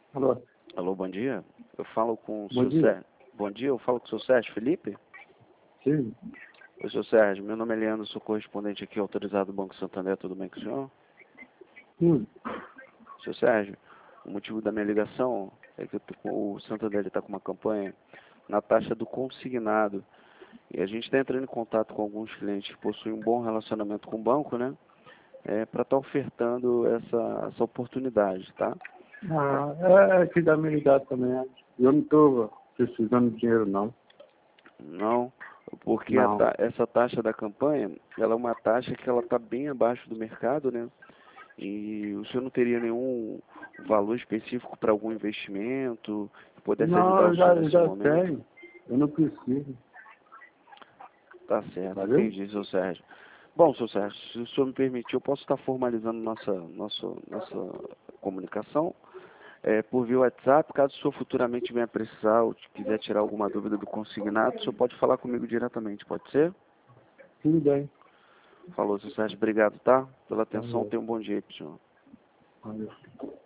Alô, Alô, bom dia. Eu falo com o bom seu dia. Sérgio. Bom dia, eu falo com o seu Sérgio Felipe. Sim, Oi, seu Sérgio. Meu nome é Leandro, sou correspondente aqui autorizado do Banco Santander. Tudo bem com o senhor? sim. Seu Sérgio, o motivo da minha ligação é que o Santander está com uma campanha na taxa do consignado. E a gente está entrando em contato com alguns clientes que possuem um bom relacionamento com o banco, né? Para estar ofertando essa oportunidade, tá? É aqui da minha idade também. Eu não estou precisando de dinheiro, não. Não, porque Não. essa taxa da campanha, ela é uma taxa que ela está bem abaixo do mercado, né? E o senhor não teria nenhum valor específico para algum investimento que pudesse Não, ajudar o senhor eu nesse já momento? tenho. Eu não preciso. Tá certo, Valeu? entendi, seu Sérgio. Bom, seu Sérgio, se o senhor me permitir, eu posso estar formalizando nossa comunicação por via WhatsApp. Caso o senhor futuramente venha precisar ou quiser tirar alguma dúvida do consignado, o senhor pode falar comigo diretamente, pode ser? Tudo bem. Falou, seu Sérgio, obrigado, tá? Pela atenção, Valeu. tenha um bom dia aí pro senhor. Valeu.